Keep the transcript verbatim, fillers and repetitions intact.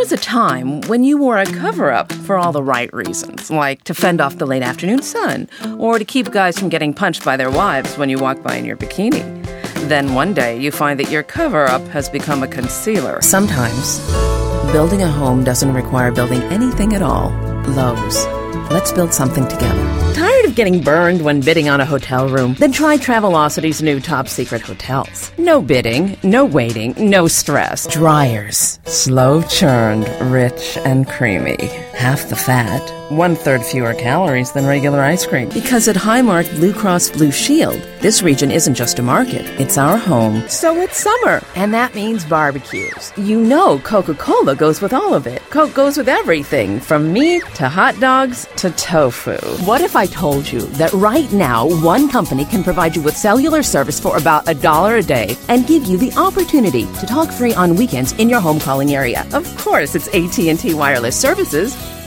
was a time when you wore a cover-up for all the right reasons, like to fend off the late afternoon sun, or to keep guys from getting punched by their wives when you walk by in your bikini. Then one day you find that your cover-up has become a concealer. Sometimes, building a home doesn't require building anything at all. Lowe's. Let's build something together. Tired of getting burned when bidding on a hotel room? Then try Travelocity's new top secret hotels. No bidding, no waiting, no stress. Dryers. Slow churned, rich and creamy. Half the fat, one-third fewer calories than regular ice cream. Because at Highmark Blue Cross Blue Shield, this region isn't just a market, it's our home. So it's summer, and that means barbecues. You know Coca-Cola goes with all of it. Coke goes with everything, from meat to hot dogs to tofu. What if I told you that right now, one company can provide you with cellular service for about a dollar a day and give you the opportunity to talk free on weekends in your home calling area? Of course, it's A T and T Wireless Services.